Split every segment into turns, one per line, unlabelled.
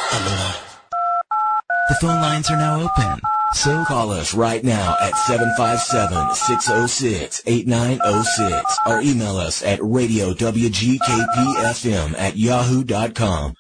The phone lines are now open, so
call us right now at 757-606-8906 or email us at radiowgkpfm@yahoo.com.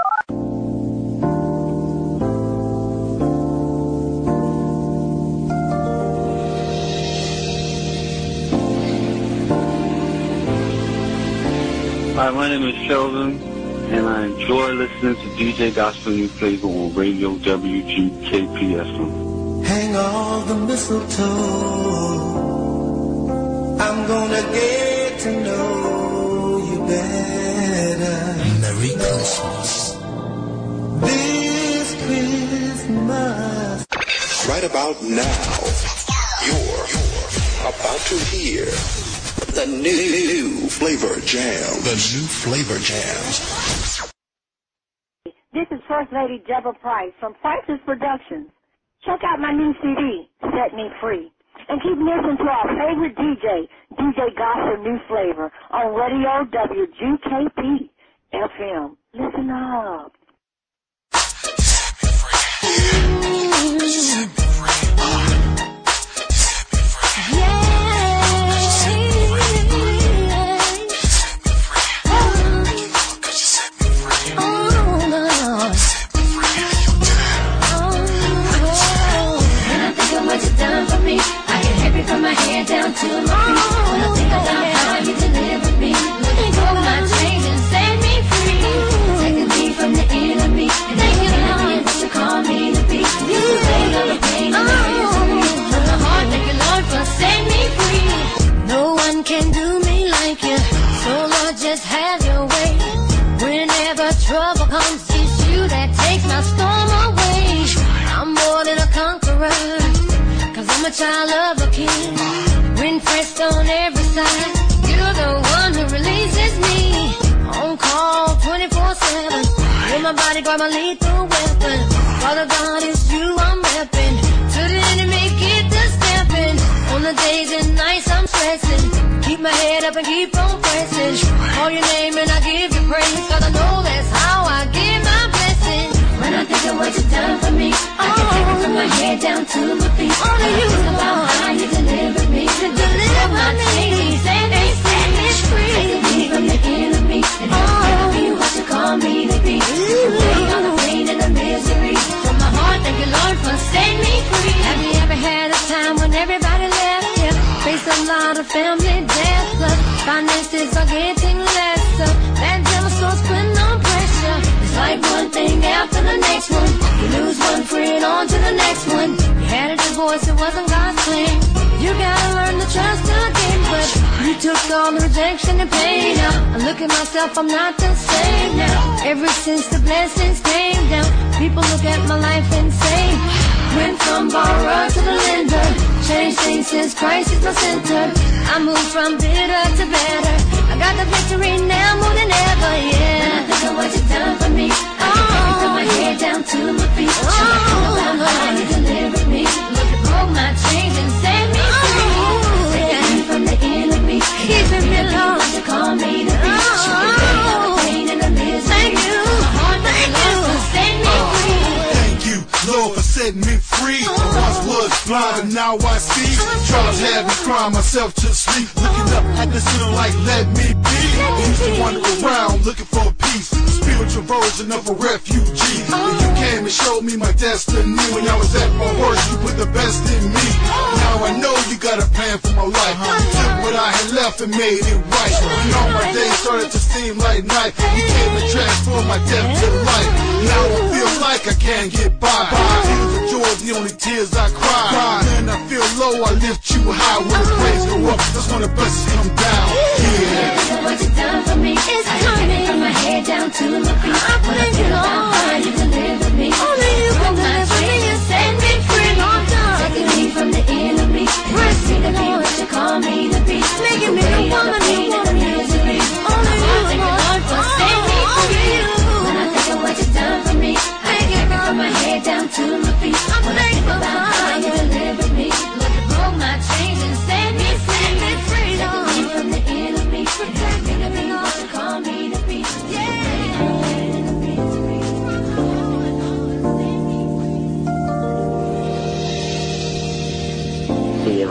Hi, my name is Sheldon, and I enjoy listening to DJ Gospel New Flavor on Radio WGKPFM.
Hang all the mistletoe, I'm gonna get to know you better.
Merry Christmas.
This Christmas.
Right about now, you're about to hear the new Flavor Jam. The new Flavor Jams.
This is First Lady Deborah Price from Price's Productions. Check out my new CD, Set Me Free. And keep listening to our favorite DJ, DJ Gospel New Flavor, on Radio WGKP FM. Listen up.
From my head down to my feet. When I think about how you delivered me, let go of my chains and set me free. Taking me from the enemy, and making me what you call me to be. You take all the pain and the misery from the heart. Thank you, Lord, for setting me free. No one can do me like you, so Lord, just have your way. Whenever trouble comes, it's you that takes my storm away. I'm more than a conqueror, 'cause I'm a child of a king. When pressed on every side, you're the one who releases me. On call 24/7. You're my bodyguard, my lethal weapon. Father God, it's you I'm repping. To the enemy, get the stepping. On the days and nights I'm stressing. Keep my head up and keep on pressing. Call your name and I give you praise, 'cause I know that's how I get my blessing. When I think of what you've done for me, I can take it from my head down to my feet. Only you know how you delivered me. You delivered my chains, set me free. Taking me from the enemy, and making me what you call me to be. Away all the pain and the misery from my heart. Thank you, Lord, for setting me free. Have you ever had a time when everybody left you? Faced a lot of family death, plus finances are getting lesser. That devil starts putting on pressure. It's like one thing after the next one. You lose one friend on to the next one. You had a divorce, it wasn't God's plan. You gotta learn to trust again, but you took all the rejection and pain out. I look at myself, I'm not the same now. Ever since the blessings came down, people look at my life and say, went from borrower to the lender. Changed things since Christ is my center. I moved from bitter to better. I got the victory now more than ever, yeah. When I think of what you've done for me, I can take it from my head down to my feet. When I think about how you delivered me, look, you broke my chains and set me free. Taking me from the enemy, keeping me low, what you call me to be. Away all the pain and the misery. Thank you, my heart, thank you for setting me free.
Thank you, Lord, for setting me free. I once was blind and now I see. Trials had me crying myself to sleep. Looking up at the ceiling like let me be. Used to wander around looking for peace. Spiritual version of a refugee. And you came and showed me my destiny. When I was at my worst, you put the best in me. Now I know you got a plan for my life. You took what I had left and made it right. And all my days started to seem like night. You came and transformed my death to life. Now I feel like I can't get by. Tears of joy, the only tears I cry. When I feel low, I lift you high. When the praise go up, that's when the blessings come down. Yeah.
What you done for me is coming from my head down to my feet. When I think about how you delivered me, only you can deliver me and set me free. Taking me from the enemy, press me to be what you call me to be. Making me the woman you want me to be. Only you, Lord, for setting me free. When I think of what you done for me, I can take it from my head down to my feet. When I think about how you delivered me, look, you broke my chains and set me free. Taking me from the enemy,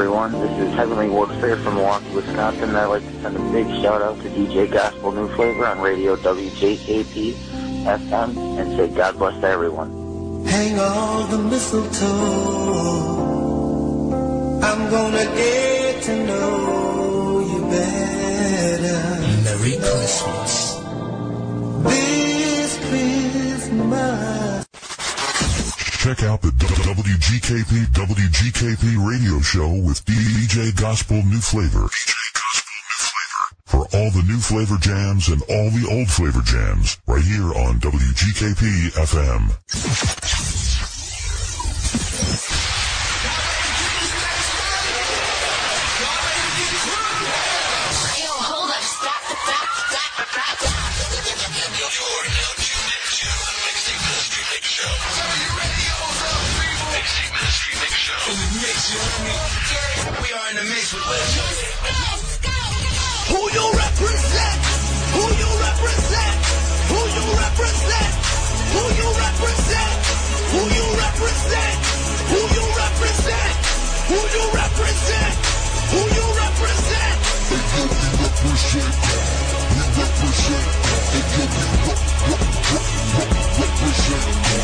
everyone. This is Heavenly Warfare from Milwaukee, Wisconsin. I'd like to send a big shout out to DJ Gospel New Flavor on radio WJKP FM and say God bless to everyone.
Hang all the mistletoe. I'm gonna get to know you better.
Merry Christmas.
This Christmas.
Check out the WGKP radio show with DJ Gospel New Flavor. For all the new flavor jams and all the old flavor jams, right here on WGKP FM.
We are in the mix with who you represent? Who you represent? Who you represent? Who you represent? Who you represent? Who you represent? Who you represent? Who you represent?
We represent. We represent. Represent.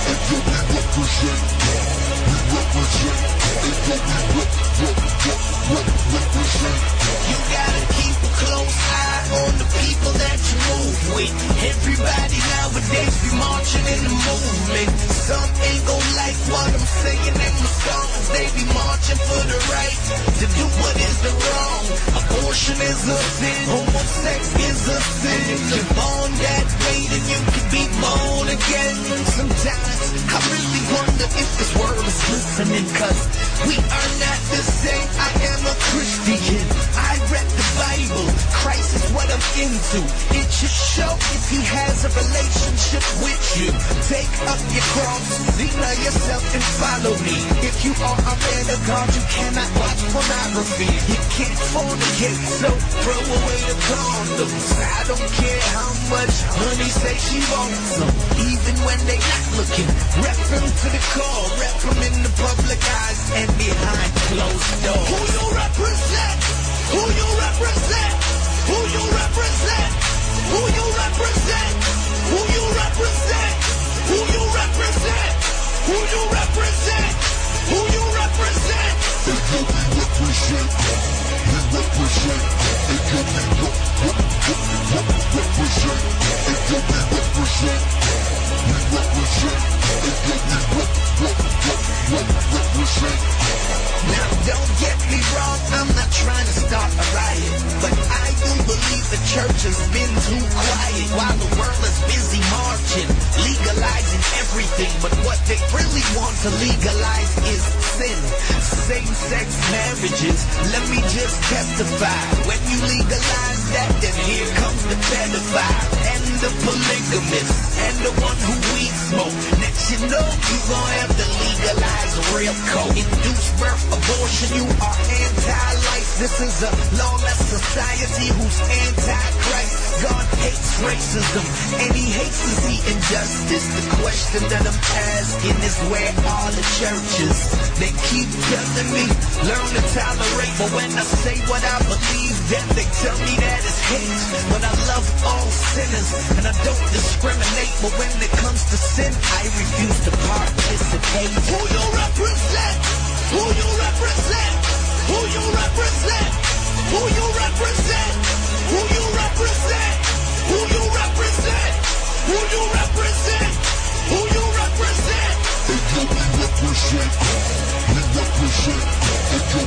You gotta keep a close eye on the people that you move with. Everybody nowadays be marching in the movement. Some ain't gon' like what I'm saying in my songs. They be marching for the right to do what is the wrong. Abortion is a sin, homosex is a sin. If you're born that way, then you can be born again. Sometimes I really wonder if this world is listening, cause we are not the same. I am a Christian. I read the Bible. Christ is what I'm into. It should show if he has a relationship with you. Take up your cross, deny yourself and follow me. If you are a man of God, you cannot watch pornography. You can't fornicate, so throw away the condoms. I don't care how much honey say she wants them. Even when they not looking, rep them to the core, rep them in the public eyes and behind closed doors. Who you represent? Who you represent? Who you represent? Who you represent? Who you represent? Who you represent? Who you represent? Who you represent?
And you represent. We represent. And you represent. And you represent. We represent. And you represent.
Now don't get me wrong, I'm not trying to start a riot, but I do believe the church has been too quiet while the world is busy marching, legalizing everything, but what they really want to legalize is sin. Same-sex marriages, let me just testify. When you legalize that, then here comes the pedophile and the polygamist and the one who weed smoke. Next you know, you gon' have to legalize real coke. Induced birth, abortion, you are anti-life. This is a lawless society who's anti-Christ. God hates racism and he hates to see injustice. The question that I'm asking is where are the churches? They keep telling me, learn to tolerate, but when I say what I believe, then they tell me that it's hate. But I love all sinners and I don't discriminate, but when it comes to sin, I refuse to participate. Who you represent? Who you represent? Who you represent? Who you represent? Who you represent? Who you represent? Who you represent? Who you represent?
And you represent. We represent. And you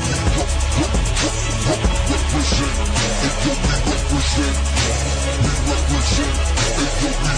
represent. And you represent. We represent. And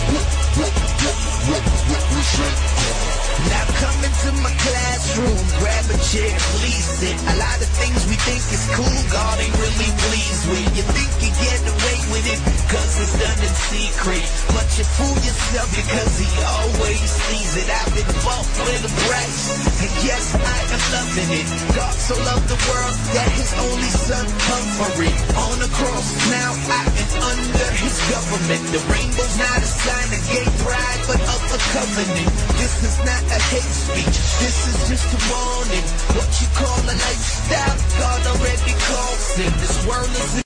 you represent.
Now come into my classroom, grab a chair, please sit. A lot of things we think is cool, God ain't really pleased with. You think you get away with it, cause it's done in secret. But you fool yourself because he always sees it. I've been bought with a price, and yes, I am loving it. God so loved the world that his only son hung for it. On the cross, now I am under his government. The rainbow's not a sign of gay pride, but of a covenant. This is not a hate speech, this is just a warning. What you call a lifestyle, God If this world is